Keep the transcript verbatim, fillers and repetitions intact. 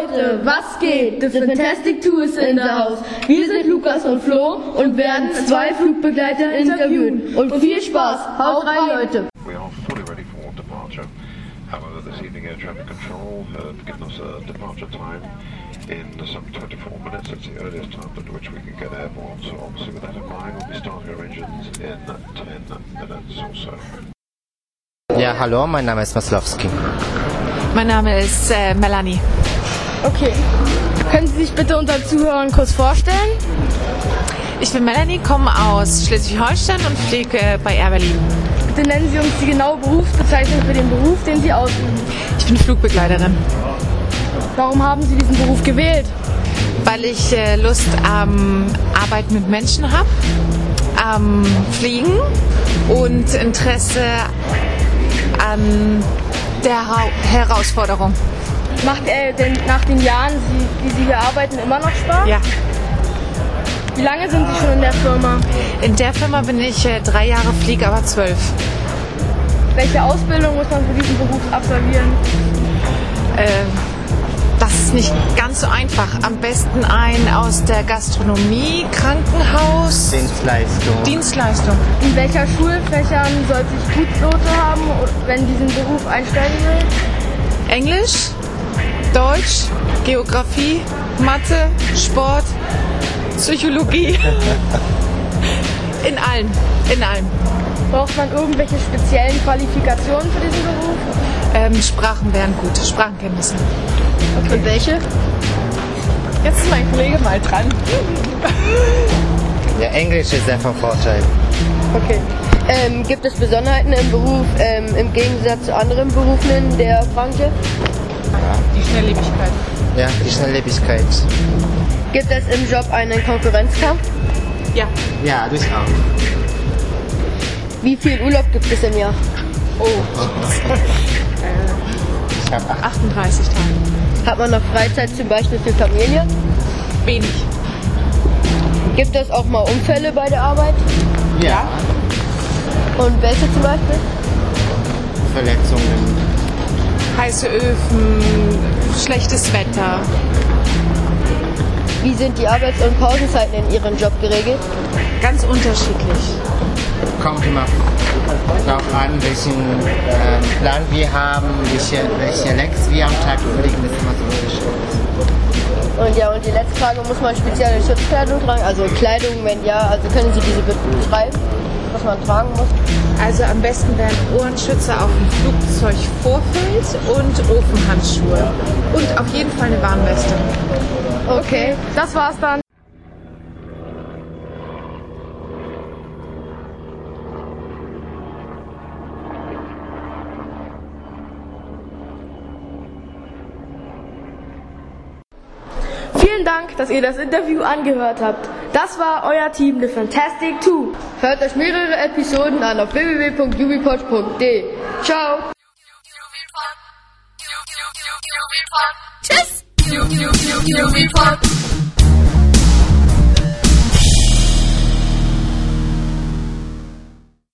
Leute, was geht? The Fantastic Two ist in der Haus. Wir sind Lukas und Flo und werden zwei Flugbegleiter interviewen. Und viel Spaß, haut rein, Leute! We are fully ready for departure. However, this evening Air Traffic Control have given us a departure time in some twenty-four minutes. It's the earliest time at which we can get airborne. So obviously with that in mind, we'll be starting our engines in ten minutes or so. Ja, hallo, mein Name ist Maslowski. Mein Name ist äh, Melanie. Okay. Können Sie sich bitte unseren Zuhörern kurz vorstellen? Ich bin Melanie, komme aus Schleswig-Holstein und fliege bei Air Berlin. Bitte nennen Sie uns die genaue Berufsbezeichnung für den Beruf, den Sie ausüben. Ich bin Flugbegleiterin. Warum haben Sie diesen Beruf gewählt? Weil ich äh, Lust am Arbeiten mit Menschen habe, am Fliegen und Interesse an der ha- Herausforderung. Macht er denn nach den Jahren, die Sie hier arbeiten, immer noch Spaß? Ja. Wie lange sind Sie schon in der Firma? In der Firma bin ich äh, drei Jahre, fliege aber zwölf. Welche Ausbildung muss man für diesen Beruf absolvieren? Äh, das ist nicht ganz so einfach. Am besten ein aus der Gastronomie, Krankenhaus, Dienstleistung. Dienstleistung. In welcher Schulfächern sollte ich Gutnote haben, wenn diesen Beruf einsteigen will? Englisch, Deutsch, Geografie, Mathe, Sport, Psychologie. In allem, in allem. Braucht man irgendwelche speziellen Qualifikationen für diesen Beruf? Ähm, Sprachen wären gut, Sprachenkenntnisse. Okay. Und welche? Jetzt ist mein Kollege mal dran. Ja, Englisch ist sehr von Vorteil. Okay. Ähm, gibt es Besonderheiten im Beruf ähm, im Gegensatz zu anderen Berufen in der Branche? Die Schnelllebigkeit. Ja, die Schnelllebigkeit. Gibt es im Job einen Konkurrenzkampf? Ja. Ja, durchaus. Wie viel Urlaub gibt es im Jahr? Oh. Ich habe acht. achtunddreißig Tage. Hat man noch Freizeit zum Beispiel für Familie? Wenig. Gibt es auch mal Unfälle bei der Arbeit? Ja. Und welche zum Beispiel? Verletzungen. Heiße Öfen, schlechtes Wetter. Wie sind die Arbeits- und Pausenzeiten in Ihrem Job geregelt? Ganz unterschiedlich. Kommt immer darauf an, welchen äh, Plan wir haben, welche, welche Lecks wir am Tag fliegen, das ist immer so unterschiedlich. Und ja, und die letzte Frage, muss man spezielle Schutzkleidung tragen? Also Kleidung, wenn ja, also können Sie diese bitte beschreiben, was man tragen muss? Also am besten wären Ohrenschützer auf dem Flugzeugvorfeld und Ofenhandschuhe. Und auf jeden Fall eine Warnweste. Okay, das war's dann. Vielen Dank, dass ihr das Interview angehört habt. Das war euer Team, The Fantastic Two. Hört euch mehrere Episoden an auf w w w punkt jubipod punkt d e. Ciao! Tschüss!